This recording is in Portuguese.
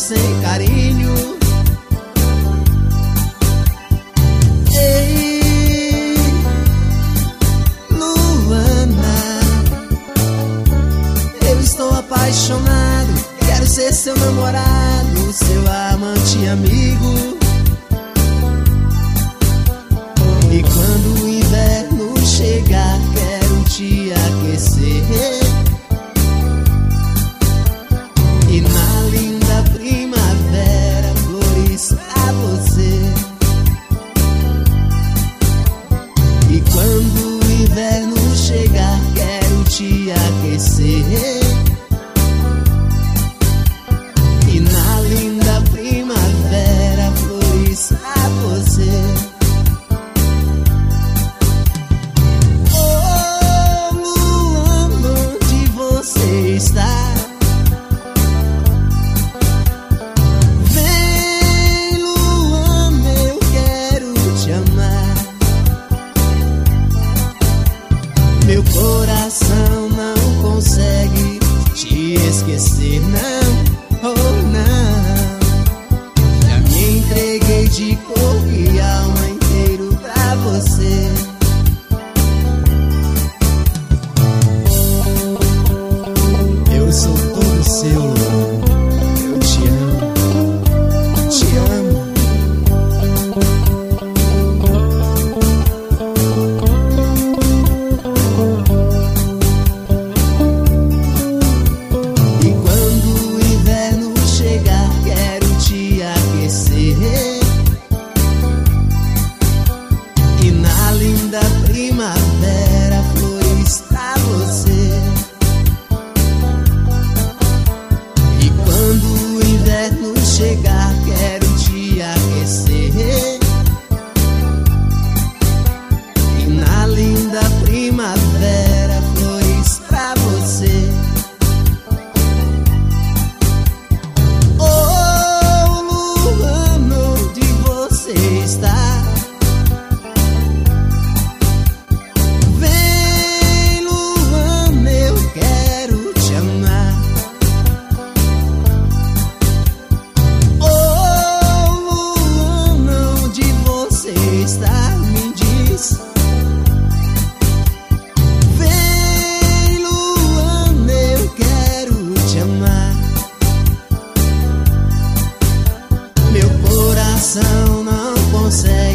sem carinho. Ei, Luana, eu estou apaixonado, quero ser seu namorado, seu amante e amigo. E quando o inverno chegar, quero te aquecer. E na linda primavera, flores pra você. E quando o inverno chegar, quero te aquecer. E na linda primavera, flores pra você. Oh, Luana, onde você está? Meu coração não consegue te esquecer, não, oh não. Já me entreguei de corpo e alma inteiro pra você. Eu sou todo seu, eu te amo, te amo. E na linda primavera, flores pra você. E quando o inverno chegar, quero te aquecer. E na linda primavera, flores pra você. Oh, Luana, onde você está? Me diz. Vem, Luana, eu quero te amar. Meu coração não consegue